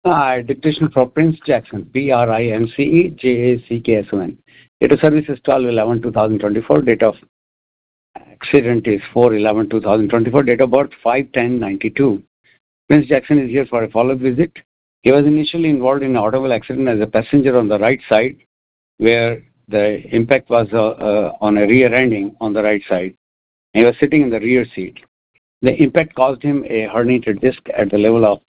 Dictation for Prince Jackson, PRINCEJACKSON. Date of service is 12/11/2024. Date of accident is 4/11/2024. Date of birth 5/10/92. Prince Jackson is here for a follow-up visit. He was initially involved in an automobile accident as a passenger on the right side, where the impact was on a rear ending on the right side. He was sitting in the rear seat. The impact caused him a herniated disc at the level of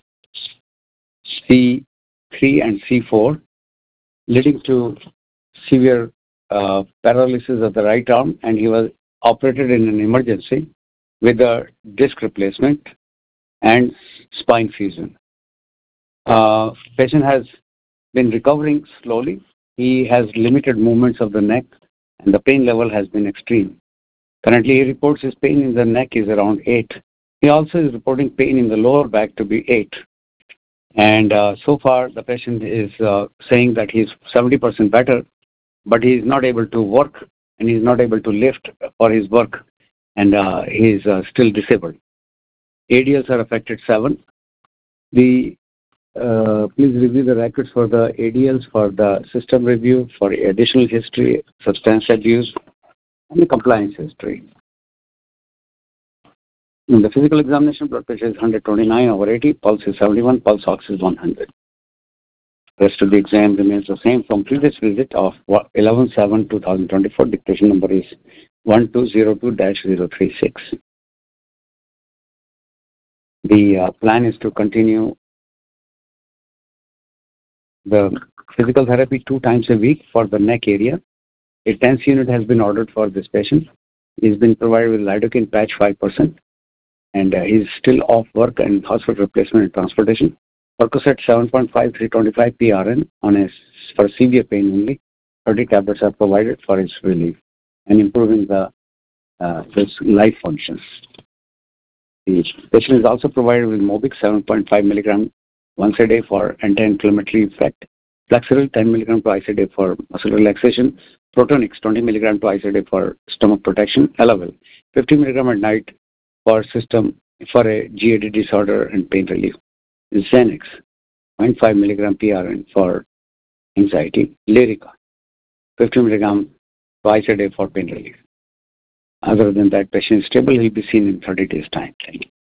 C3 and C4, leading to severe paralysis of the right arm, and he was operated in an emergency with a disc replacement and spine fusion. Patient has been recovering slowly. He has limited movements of the neck, and the pain level has been extreme. Currently, he reports his pain in the neck is around 8. He also is reporting pain in the lower back to be 8. And so far, the patient is saying that he's 70% better, but he is not able to work, and he is not able to lift for his work, and he is still disabled. ADLs are affected 7. Please review the records for the ADLs for the system review, for additional history, substance abuse, and the compliance history. In the physical examination, blood pressure is 129/80, pulse is 71, pulse ox is 100. Rest of the exam remains the same from previous visit of 11/7/2024. Dictation number is 1202-036. The plan is to continue the physical therapy 2 times a week for the neck area. A TENS unit has been ordered for this patient. He's been provided with lidocaine patch 5%, and he's still off work and hospital replacement and transportation. Percocet 7.5, 325 PRN for severe pain only. 30 tablets are provided for its relief and improving his life functions. The patient is also provided with Mobix 7.5 milligram once a day for anti-inflammatory effect. Flexeril 10 milligram twice a day for muscle relaxation. Protonix 20 milligram twice a day for stomach protection. Elavil 50 milligram at night for a GAD disorder and pain relief. Xanax 0.5 milligram PRN for anxiety. Lyrica 50 milligram twice a day for pain relief. Other than that, patient is stable. He'll be seen in 30 days' time. Thank you.